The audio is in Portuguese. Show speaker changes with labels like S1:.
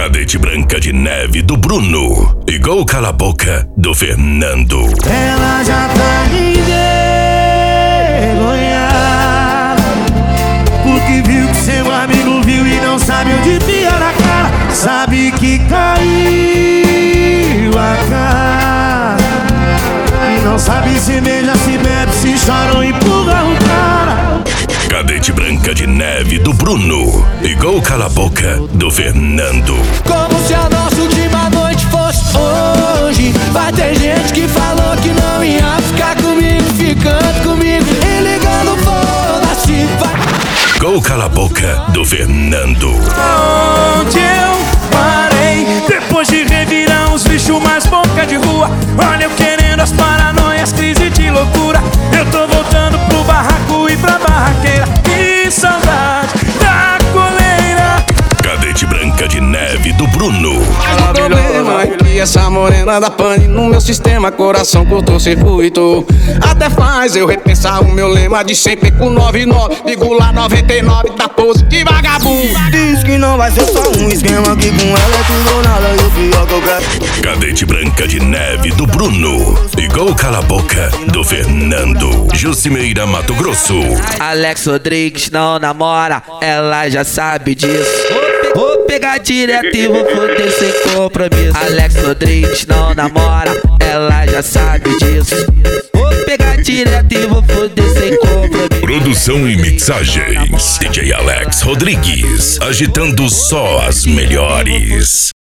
S1: Cadete Branca de Neve do Bruno. Igual Cala a Boca do Fernando.
S2: Ela já tá envergonhada, porque viu que seu amigo viu e não sabe onde pia na cara. Sabe que caiu a cara e não sabe se beija, se bebe, se chora ou empurra o cara.
S1: Cadete Branca de Neve do Bruno. Igual Cala a Boca do Fernando.
S3: Como se a nossa última noite fosse hoje. Vai ter gente que falou que não ia ficar comigo, ficando comigo e ligando, foda-se.
S1: Igual Cala a Boca do Fernando.
S2: Onde eu parei, depois de revirar uns bichos mais boca de rua. Olha eu querendo as paranoias, crise de loucura. Eu tô voltando pro barraco e pra barraqueira. Que saudade da coleira.
S1: Cadete Branca de Neve do Bruno.
S3: Mas o problema é que essa morena da pane no meu sistema, coração cortou-circuito. Até faz eu repensar o meu lema de sempre com 99. Digo lá 99 da pose de vagabundo.
S2: Diz que não vai ser só um esquema, que com ela é tudo ou nada, e o pior que eu quero.
S1: Cadete Branca de Neve do Bruno. Igual Cala a Boca do Fernando. Jucimeira, Mato Grosso.
S4: Alex Rodrigues não namora, ela já sabe disso. Vou pegar direto e vou foder sem compromisso. Alex Rodrigues não namora, ela já sabe disso. Vou pegar direto e vou foder sem compromisso.
S1: Produção e mixagens. DJ Alex Rodrigues. Agitando só as melhores.